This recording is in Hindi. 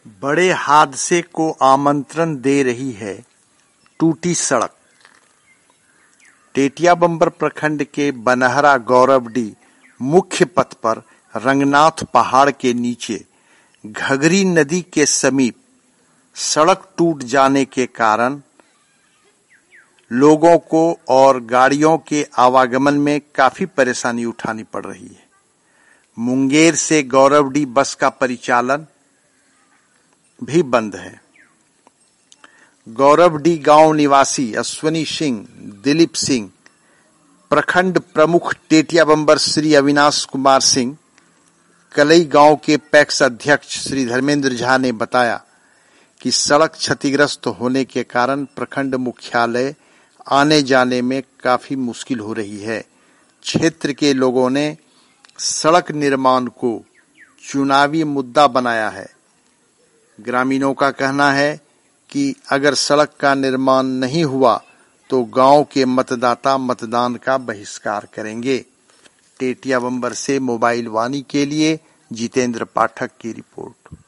बड़े हादसे को आमंत्रण दे रही है टूटी सड़क। टेटिया बंबर प्रखंड के बनहरा गौरवडी मुख्य पथ पर रंगनाथ पहाड़ के नीचे घघरी नदी के समीप सड़क टूट जाने के कारण लोगों को और गाड़ियों के आवागमन में काफी परेशानी उठानी पड़ रही है। मुंगेर से गौरवडी बस का परिचालन भी बंद है। गौरवडी गांव निवासी अश्वनी सिंह, दिलीप सिंह, प्रखंड प्रमुख टेटिया बंबर श्री अविनाश कुमार सिंह, कलई गांव के पैक्स अध्यक्ष श्री धर्मेंद्र झा ने बताया कि सड़क क्षतिग्रस्त होने के कारण प्रखंड मुख्यालय आने जाने में काफी मुश्किल हो रही है। क्षेत्र के लोगों ने सड़क निर्माण को चुनावी मुद्दा बनाया है। ग्रामीणों का कहना है कि अगर सड़क का निर्माण नहीं हुआ तो गांव के मतदाता मतदान का बहिष्कार करेंगे। टेटिया बंबर से मोबाइल वाणी के लिए जितेंद्र पाठक की रिपोर्ट।